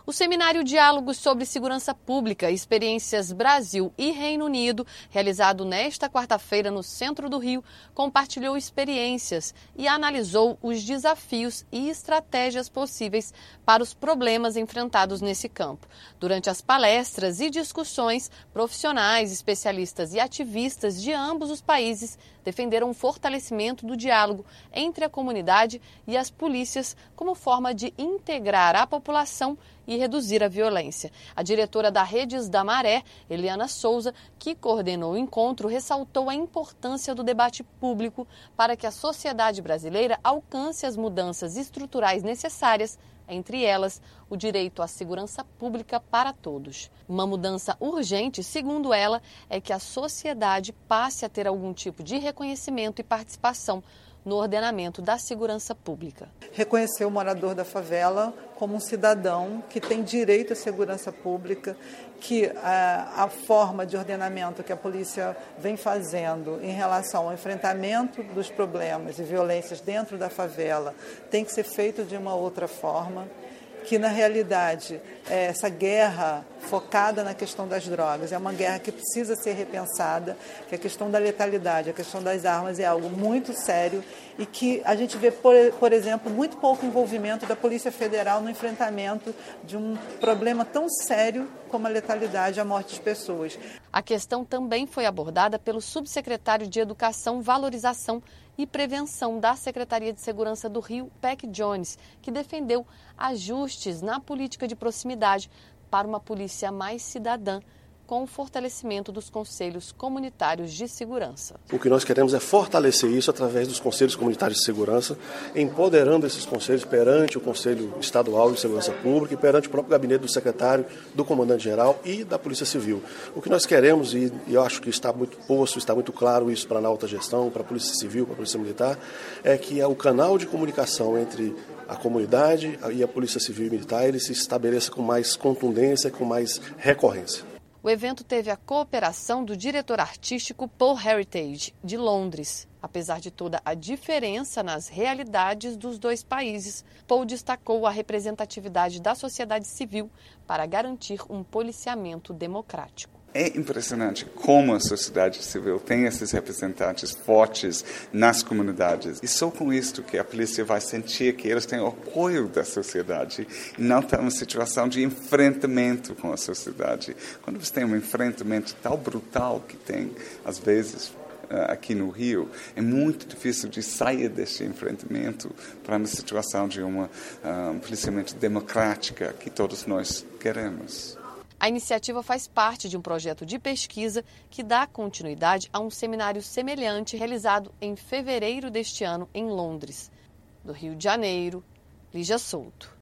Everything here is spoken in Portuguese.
O Seminário Diálogos sobre Segurança Pública, Experiências Brasil e Reino Unido, realizado nesta quarta-feira no centro do Rio, compartilhou experiências e analisou os desafios e estratégias possíveis para os problemas enfrentados nesse campo. Durante as palestras e discussões, profissionais, especialistas e ativistas de ambos os países defenderam o fortalecimento do diálogo entre a comunidade e as polícias como forma de integrar a população e reduzir a violência. A diretora da Redes da Maré, Eliana Souza, que coordenou o encontro, ressaltou a importância do debate público para que a sociedade brasileira alcance as mudanças estruturais necessárias, entre elas o direito à segurança pública para todos. Uma mudança urgente, segundo ela, é que a sociedade passe a ter algum tipo de reconhecimento e participação no ordenamento da segurança pública. Reconhecer o morador da favela como um cidadão que tem direito à segurança pública, que a forma de ordenamento que a polícia vem fazendo em relação ao enfrentamento dos problemas e violências dentro da favela tem que ser feito de uma outra forma, que na realidade essa guerra focada na questão das drogas é uma guerra que precisa ser repensada, que a questão da letalidade, a questão das armas é algo muito sério e que a gente vê, por exemplo, muito pouco envolvimento da Polícia Federal no enfrentamento de um problema tão sério como a letalidade e a morte de pessoas. A questão também foi abordada pelo subsecretário de Educação, Valorização e Prevenção da Secretaria de Segurança do Rio, Peck Jones, que defendeu ajustes na política de proximidade para uma polícia mais cidadã, com o fortalecimento dos conselhos comunitários de segurança. O que nós queremos é fortalecer isso através dos conselhos comunitários de segurança, empoderando esses conselhos perante o Conselho Estadual de Segurança Pública e perante o próprio gabinete do secretário, do comandante-geral e da Polícia Civil. O que nós queremos, e eu acho que está muito posto, está muito claro isso para a alta gestão, para a Polícia Civil, para a Polícia Militar, é que o canal de comunicação entre a comunidade e a Polícia Civil e Militar ele se estabeleça com mais contundência, com mais recorrência. O evento teve a cooperação do diretor artístico Paul Heritage, de Londres. Apesar de toda a diferença nas realidades dos dois países, Paul destacou a representatividade da sociedade civil para garantir um policiamento democrático. É impressionante como a sociedade civil tem esses representantes fortes nas comunidades. E só com isso que a polícia vai sentir que eles têm o apoio da sociedade e não está numa situação de enfrentamento com a sociedade. Quando você tem um enfrentamento tão brutal que tem, às vezes, aqui no Rio, é muito difícil de sair desse enfrentamento para uma situação de um policiamento democrático que todos nós queremos. A iniciativa faz parte de um projeto de pesquisa que dá continuidade a um seminário semelhante realizado em fevereiro deste ano em Londres. Do Rio de Janeiro, Lígia Souto.